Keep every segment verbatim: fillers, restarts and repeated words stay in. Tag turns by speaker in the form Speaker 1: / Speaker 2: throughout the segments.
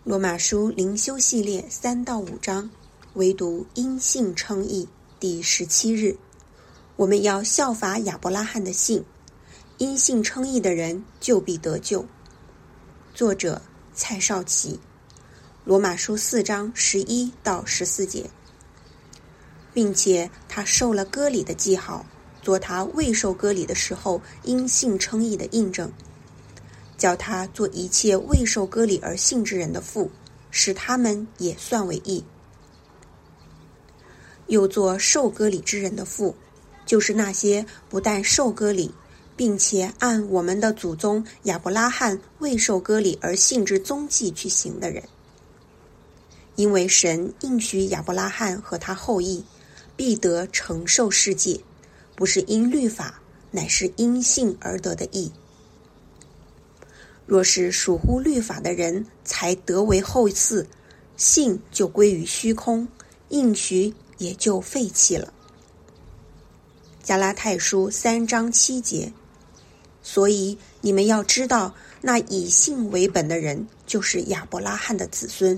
Speaker 1: 罗马书灵修系列三到五章，唯独因信称义第十七日，我们要效法亚伯拉罕的信，因信称义的人就必得救。作者蔡少奇，罗马书四章十一到十四节，并且他受了割礼的记号，做他未受割礼的时候因信称义的印证，叫他做一切未受割礼而信之人的父，使他们也算为义；又做受割礼之人的父，就是那些不但受割礼，并且按我们的祖宗亚伯拉罕未受割礼而信之踪迹去行的人。因为神应许亚伯拉罕和他后裔必得承受世界，不是因律法，乃是因信而得的义。若是属乎律法的人才得为后嗣，信就归于虚空，应许也就废弃了。加拉太书三章七节，所以你们要知道，那以信为本的人，就是亚伯拉罕的子孙。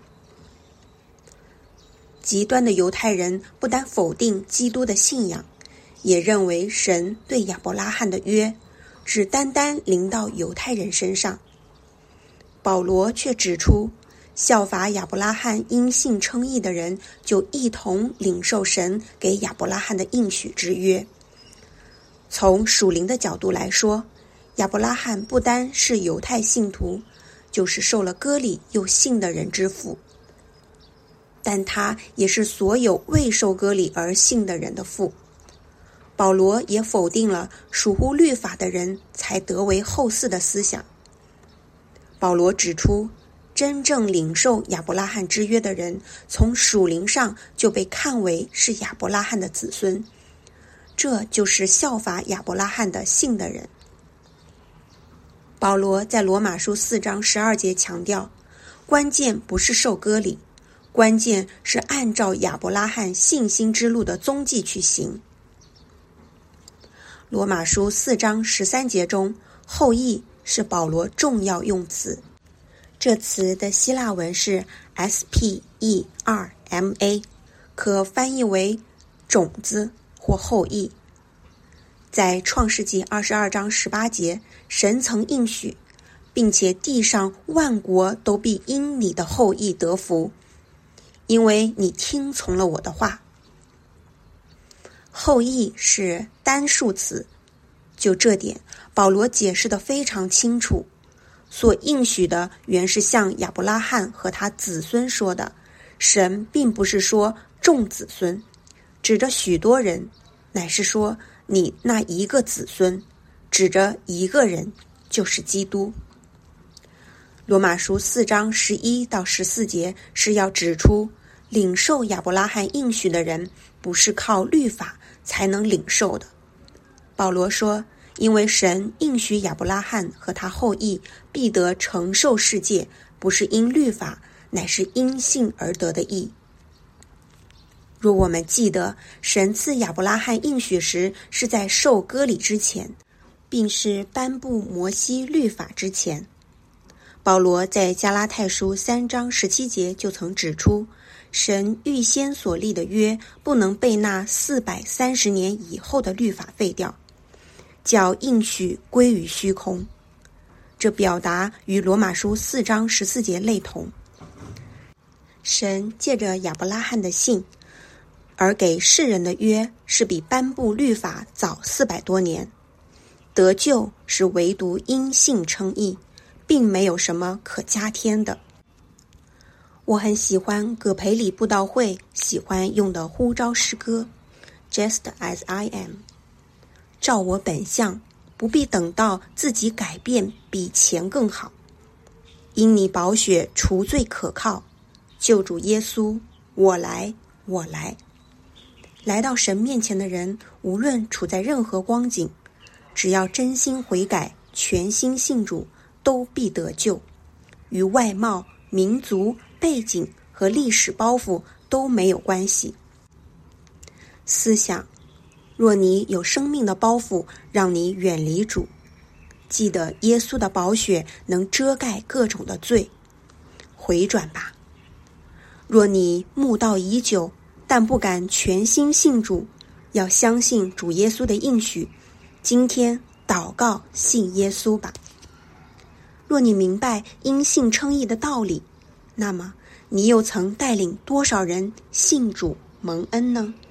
Speaker 1: 极端的犹太人不但否定基督的信仰，也认为神对亚伯拉罕的约只单单临到犹太人身上。保罗却指出，效法亚伯拉罕因信称义的人，就一同领受神给亚伯拉罕的应许之约。从属灵的角度来说，亚伯拉罕不单是犹太信徒，就是受了割礼又信的人之父，但他也是所有未受割礼而信的人的父。保罗也否定了属乎律法的人才得为后嗣的思想。保罗指出，真正领受亚伯拉罕之约的人，从属灵上就被看为是亚伯拉罕的子孙，这就是效法亚伯拉罕的信的人。保罗在罗马书四章十二节强调，关键不是受割礼，关键是按照亚伯拉罕信心之路的踪迹去行。罗马书四章十三节中，后裔是保罗重要用词，这词的希腊文是 S P E R M A， 可翻译为种子或后裔。在创世纪二十二章十八节，神曾应许，并且地上万国都必因你的后裔得福，因为你听从了我的话。后裔是单数词，就这点保罗解释得非常清楚，所应许的原是向亚伯拉罕和他子孙说的，神并不是说众子孙，指着许多人，乃是说你那一个子孙，指着一个人，就是基督。罗马书四章十一到十四节是要指出，领受亚伯拉罕应许的人不是靠律法才能领受的。保罗说，因为神应许亚伯拉罕和他后裔必得承受世界，不是因律法，乃是因信而得的义。若我们记得，神赐亚伯拉罕应许时是在受割礼之前，并是颁布摩西律法之前。保罗在加拉太书三章十七节就曾指出，神预先所立的约不能被那四百三十年以后的律法废掉，叫应许归于虚空。这表达与罗马书四章十四节类同。神借着亚伯拉罕的信而给世人的约，是比颁布律法早四百多年。得救是唯独因信称义，并没有什么可加添的。我很喜欢葛培理布道会喜欢用的呼召诗歌 Just as I am， 照我本相，不必等到自己改变比前更好。因你宝血除罪可靠，救主耶稣，我来，我来。来到神面前的人，无论处在任何光景，只要真心悔改，全心信主，都必得救，与外貌、民族、背景和历史包袱都没有关系。思想，若你有生命的包袱让你远离主，记得耶稣的宝血能遮盖各种的罪， 回转吧。若你慕道已久，但不敢全心信主，要相信主耶稣的应许，今天祷告信耶稣吧。若你明白因信称义的道理，那么你又曾带领多少人信主蒙恩呢？